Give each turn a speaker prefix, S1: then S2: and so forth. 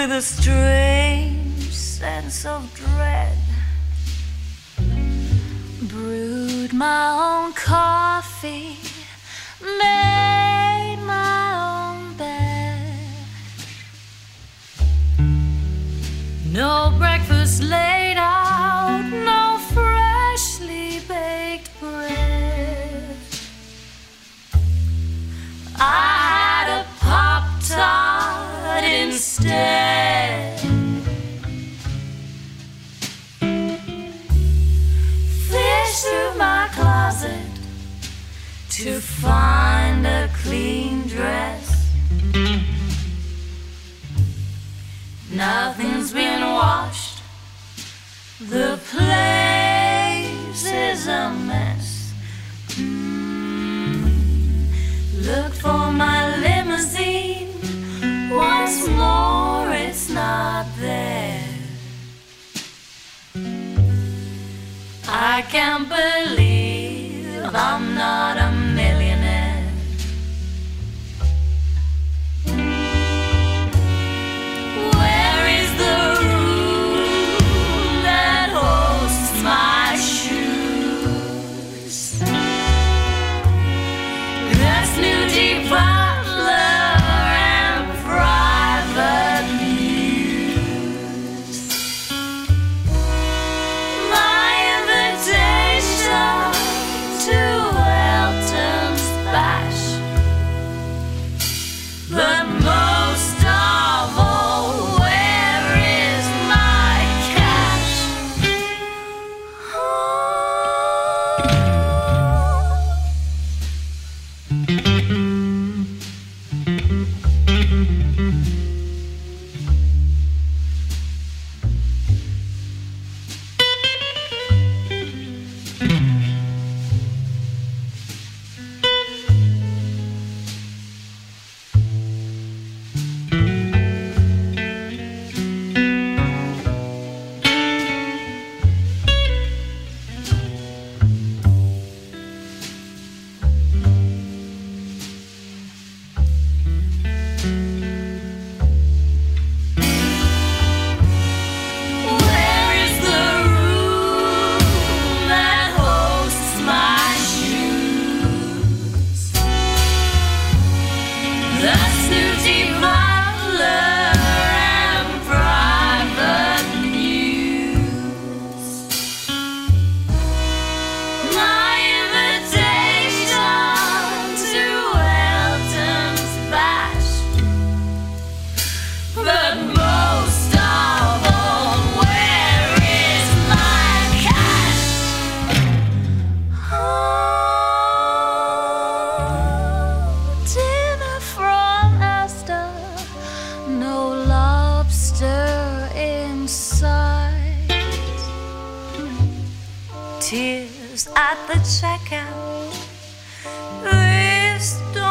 S1: with a strange sense of dread. Brewed my own coffee, made my own bed. No breakfast laid out, no freshly baked bread. I had a Pop-Tart instead. Fished through my closet to find a clean dress. Nothing's been washed, the place is a mess. Look for my limousine, once more it's not there. I can't believe I'm not a millionaire. Where is the room that hosts my shoes? That's Nudie Butler and private news. My invitation to Elton's bash. But most of all, where is my cash? Where is the room that hosts my shoes? The Snooty Butler and private news. My invitation to Elton's bash. But most of all, where is my cash? Dinner from Astor, no lobster in sight. Tears at the checkout, this